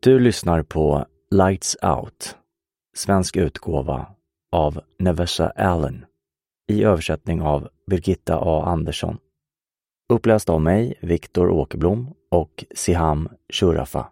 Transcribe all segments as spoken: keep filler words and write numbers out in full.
Du lyssnar på Lights Out, svensk utgåva av Nevesha Allen, i översättning av Birgitta A. Andersson. Uppläst av mig, Viktor Åkerblom och Siham Shurafa.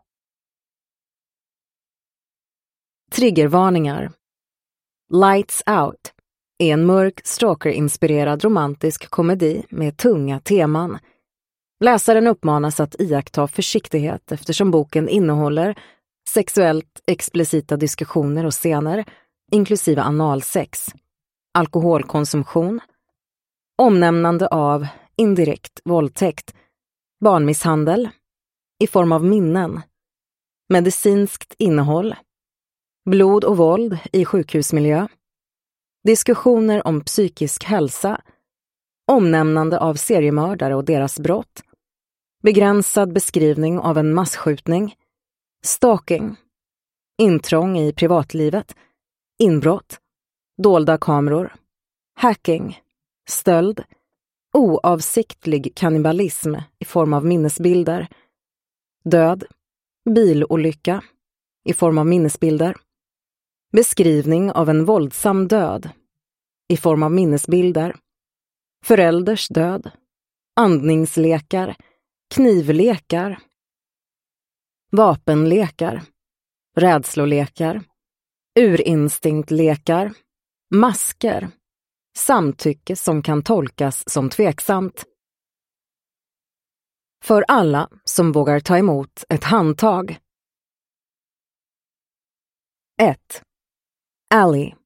Triggervarningar. Lights Out är en mörk, stalker-inspirerad romantisk komedi med tunga teman. Läsaren uppmanas att iaktta försiktighet eftersom boken innehåller sexuellt explicita diskussioner och scener, inklusive analsex, alkoholkonsumtion, omnämnande av indirekt våldtäkt, barnmisshandel i form av minnen, medicinskt innehåll, blod och våld i sjukhusmiljö, diskussioner om psykisk hälsa, omnämnande av seriemördare och deras brott, begränsad beskrivning av en massskjutning, stalking, intrång i privatlivet, inbrott, dolda kameror, hacking, stöld, oavsiktlig kannibalism i form av minnesbilder, död, bilolycka i form av minnesbilder, beskrivning av en våldsam död i form av minnesbilder, förälders död, andningslekar, knivlekar, vapenlekar, rädslolekar, urinstinkttlekar, masker, samtycke som kan tolkas som tveksamt. För alla som vågar ta emot ett handtag. ett. Allie.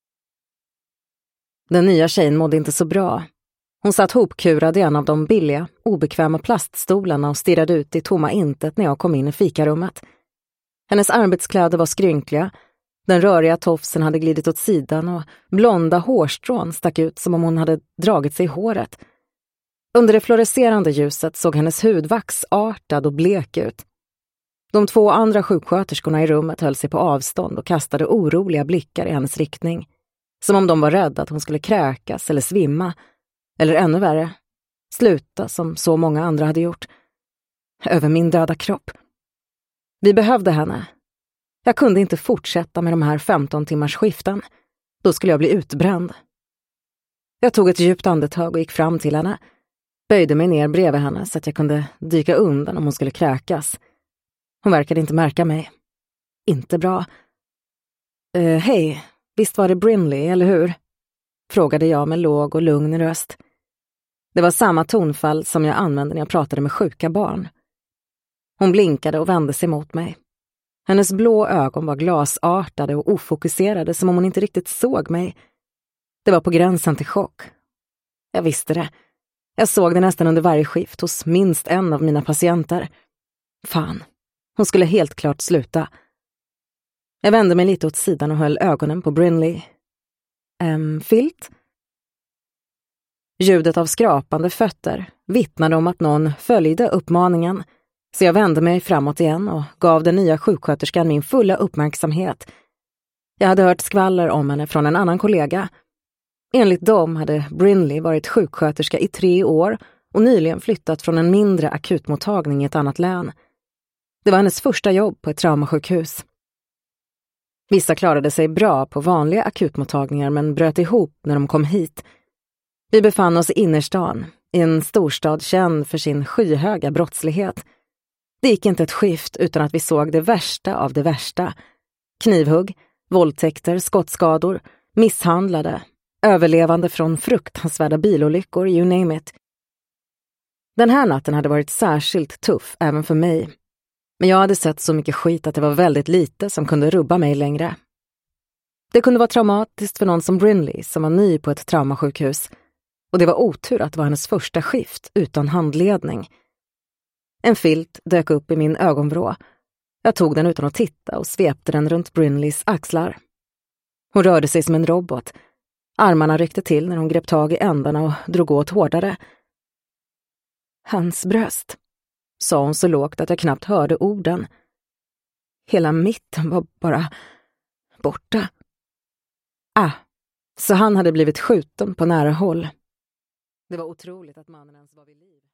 Den nya tjejen mådde inte så bra. Hon satt hopkurad i en av de billiga, obekväma plaststolarna och stirrade ut i tomma intet när jag kom in i fikarummet. Hennes arbetskläder var skrynkliga, den röriga tofsen hade glidit åt sidan och blonda hårstrån stack ut som om hon hade dragit sig i håret. Under det fluorescerande ljuset såg hennes hud vaxartad och blek ut. De två andra sjuksköterskorna i rummet höll sig på avstånd och kastade oroliga blickar i hennes riktning, som om de var rädda att hon skulle kräkas eller svimma, eller ännu värre, sluta som så många andra hade gjort, över min döda kropp. Vi behövde henne. Jag kunde inte fortsätta med de här femton timmars skiften. Då skulle jag bli utbränd. Jag tog ett djupt andetag och gick fram till henne, böjde mig ner bredvid henne så att jag kunde dyka undan om hon skulle kräkas. Hon verkade inte märka mig. Inte bra. Uh, Hej, visst var det Brinley, eller hur? Frågade jag med låg och lugn röst. Det var samma tonfall som jag använde när jag pratade med sjuka barn. Hon blinkade och vände sig mot mig. Hennes blå ögon var glasartade och ofokuserade som om hon inte riktigt såg mig. Det var på gränsen till chock. Jag visste det. Jag såg det nästan under varje skift hos minst en av mina patienter. Fan, hon skulle helt klart sluta. Jag vände mig lite åt sidan och höll ögonen på Brinley. Ehm, filt? Ljudet av skrapande fötter vittnade om att någon följde uppmaningen, så jag vände mig framåt igen och gav den nya sjuksköterskan min fulla uppmärksamhet. Jag hade hört skvaller om henne från en annan kollega. Enligt dem hade Brinley varit sjuksköterska i tre år och nyligen flyttat från en mindre akutmottagning i ett annat län. Det var hennes första jobb på ett traumasjukhus. Vissa klarade sig bra på vanliga akutmottagningar men bröt ihop när de kom hit. Vi befann oss i innerstan, i en storstad känd för sin skyhöga brottslighet. Det gick inte ett skift utan att vi såg det värsta av det värsta. Knivhugg, våldtäkter, skottskador, misshandlade, överlevande från fruktansvärda bilolyckor, you name it. Den här natten hade varit särskilt tuff även för mig. Men jag hade sett så mycket skit att det var väldigt lite som kunde rubba mig längre. Det kunde vara traumatiskt för någon som Brinley som var ny på ett traumasjukhus. Och det var otur att det var hennes första skift utan handledning. En filt dök upp i min ögonvrå. Jag tog den utan att titta och svepte den runt Brinleys axlar. Hon rörde sig som en robot. Armarna ryckte till när hon grep tag i ändarna och drog åt hårdare. Hans bröst, sa hon så lågt att jag knappt hörde orden. Hela mitten var bara borta. Ah, så han hade blivit skjuten på nära håll. Det var otroligt att mannen ens var vid liv.